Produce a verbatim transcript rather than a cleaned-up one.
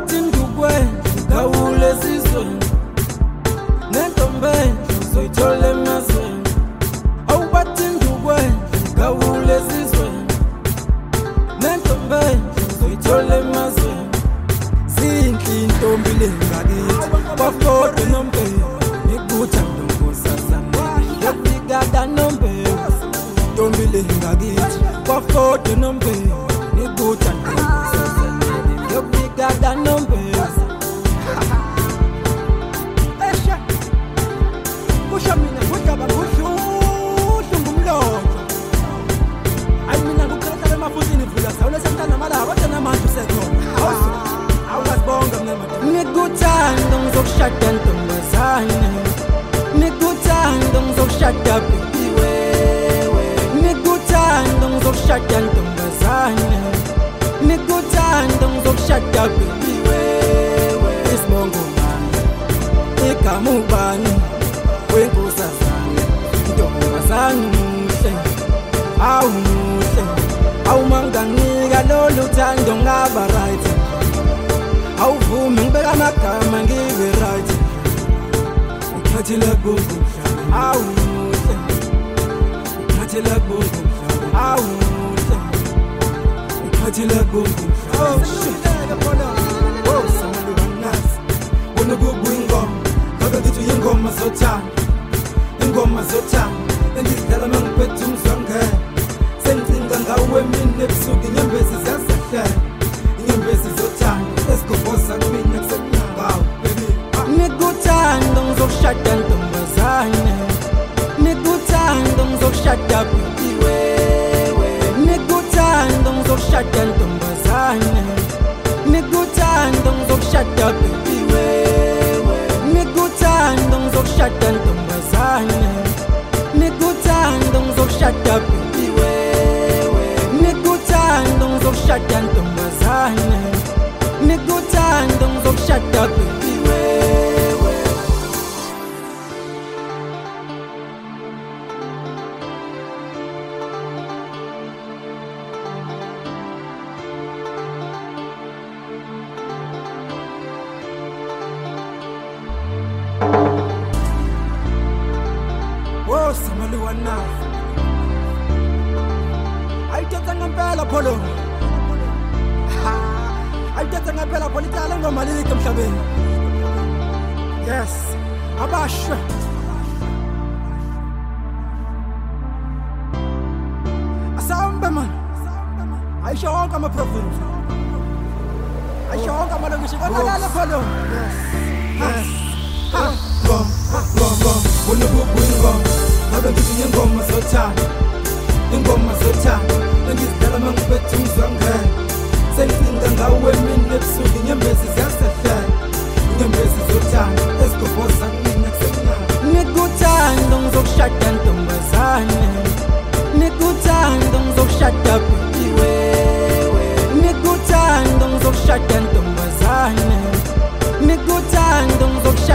bathi ndukwe ngawule sizweni nentombe soyithola emazweni awu bathi ndukwe ngawule sizweni nentombe soyithola emazweni zinhle intombi lengakithi bafodo nomphelo ngikutha ngosazana yafika nomphelo intombi lengakithi bafodo nomphelo ngikutha ngosazana yafika nomphelo esha kusho mina kudaba kuhluhlu ngumlomo ayi mina ngukhetha emafusini vula sawule semntana mala kodwa namanje usekhona awazibonga mina ngikuthanda ngizokushada ntombazane ngikuthanda ngizokushada baby wewe ngikuthanda ngizokushada ntombazane ngikuthanda ngizokushada baby wewe isibongo bani igama ubani wenkosazane ntombazane muhle awu muhle awumanganika lolu thando ngaba right awuvumi ngibeka amagama ngibe right ukhathela bongo awu muhle ukhathela bongo awu muhle ukhathela bongo oh shit oh samali nice wona kubwingoma ngabe ngithi ingoma zothanda ingoma zothanda ngizidala mangiphethe umzonge senzinga ngawe mina ebusuku inyembezi ziyasahlela inyembezi zothanda esikobosa kumina kusekunangawo baby ngikuthanda ngizokushada ntombazane ngikuthanda ngizokushada baby wewe ngikuthanda ngizokushada ntombazane ngikuthanda ngizokushada baby wewe ngikuthanda ngizokushada ntombazane ngikuthanda ngizokushada baby wewe ngikuthanda ngizokushada ntombazane ngikuthanda ngizokushada baby wewe oh samali wana ayithatha ngempela pholo ayithatha ngempela pholo icala ngoma likhe emhlabeni yes abashwe asambe man ayisho wonke ama-province ayisho wonke amalokishini konakala pholo yes ngom ngom ngom wona kubwingoma ngabe ngithi ingoma zothanda ingoma zothanda ngizidala mangiphethe umzonge sengicinga ngawe mina ebusuku inyembezi ziyasahlela inyembezi zothanda esikobosa kumina kusekunanga ngikuthanda ngizokushada ntombazane ngikuthanda ngizokushada baby wewe ngikuthanda ngizokushada ntombazane ngikuthanda ngizokushada